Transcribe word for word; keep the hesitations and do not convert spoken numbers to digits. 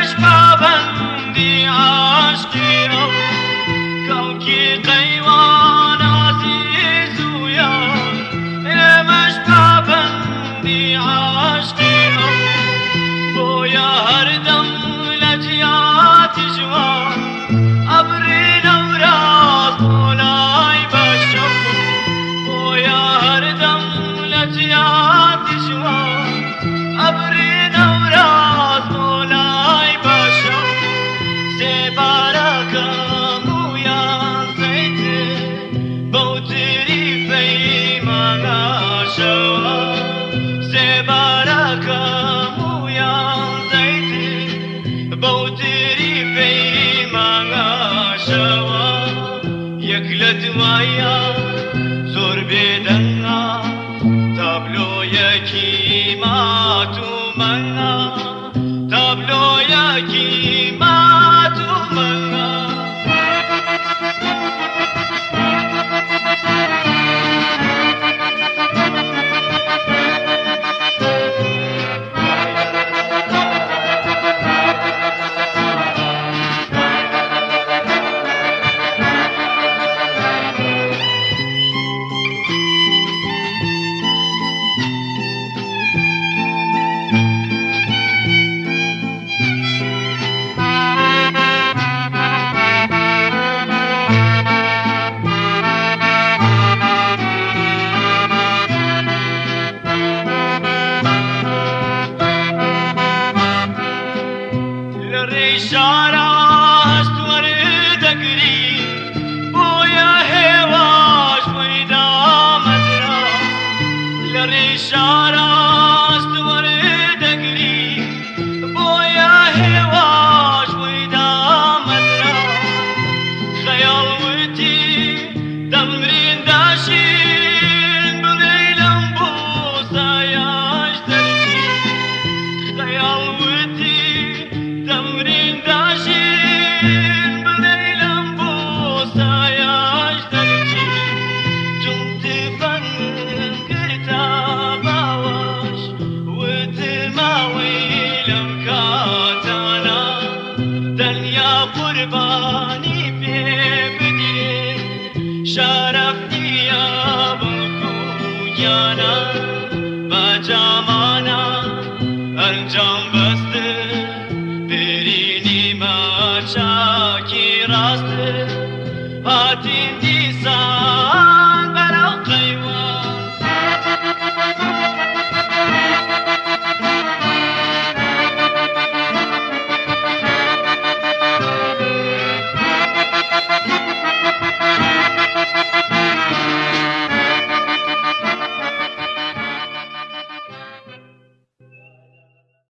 مش پابندی عشقی او کلکی قیوان عزیز و یار مش پابندی عشقی او بویا هر دم لجیات جوان ابری نوراز مولای بشو بویا هر دم لجیات جوان ابری نوراز مولای بشو سبارکم ویا زیت بوتری فیما شو سبارکم ویا زیت بوتری فیما شو یکلت ویا زور بدنا تابلو یکی ما تو منا تابلو یکی ما تو منا Shara